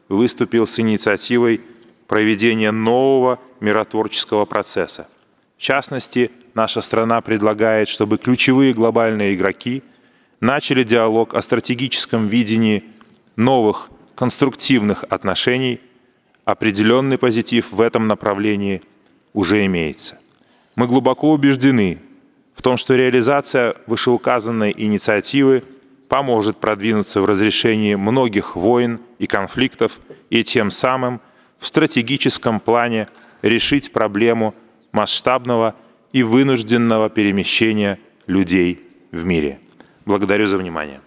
выступил с инициативой проведения нового миротворческого процесса. В частности, наша страна предлагает, чтобы ключевые глобальные игроки начали диалог о стратегическом видении новых конструктивных отношений. Определенный позитив в этом направлении уже имеется. Мы глубоко убеждены в том, что реализация вышеуказанной инициативы поможет продвинуться в разрешении многих войн и конфликтов и тем самым в стратегическом плане решить проблему масштабного и вынужденного перемещения людей в мире. Благодарю за внимание.